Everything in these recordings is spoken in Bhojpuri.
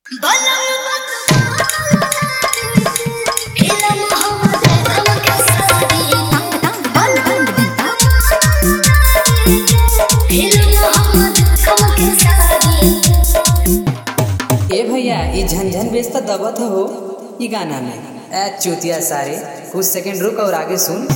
ए भैया ये झनझन बेच तो दबत हो ये गाना में ए चूतिया सारे कुछ सेकंड रुक और आगे सुन।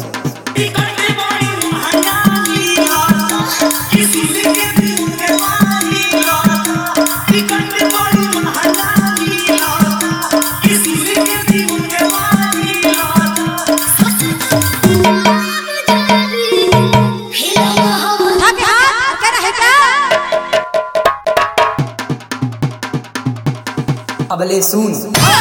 अबले सुन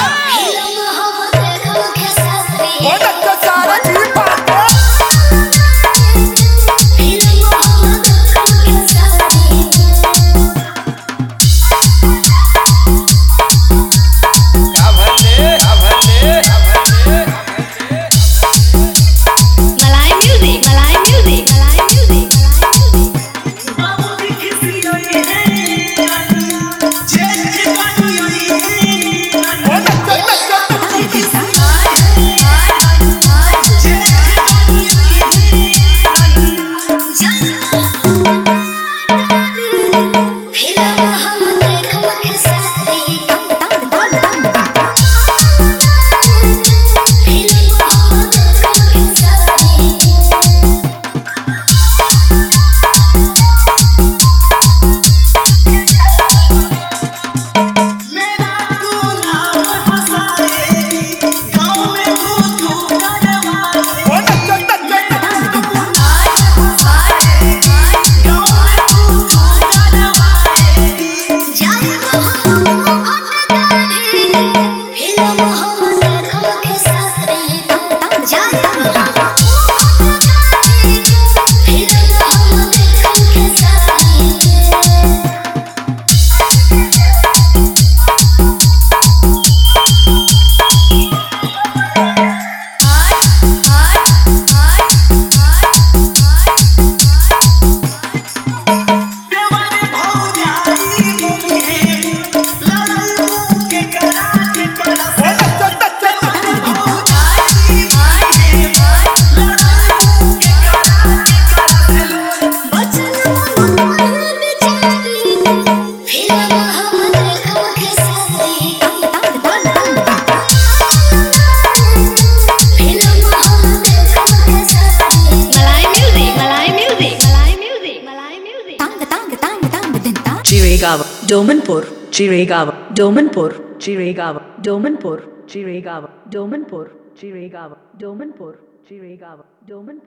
Chiragawa, Domanpur, Chiragawa, Domanpur, Chiragawa, Domanpur, Chiragawa, Domanpur, Chiragawa, Domanpur, Chiragawa, Domanpur.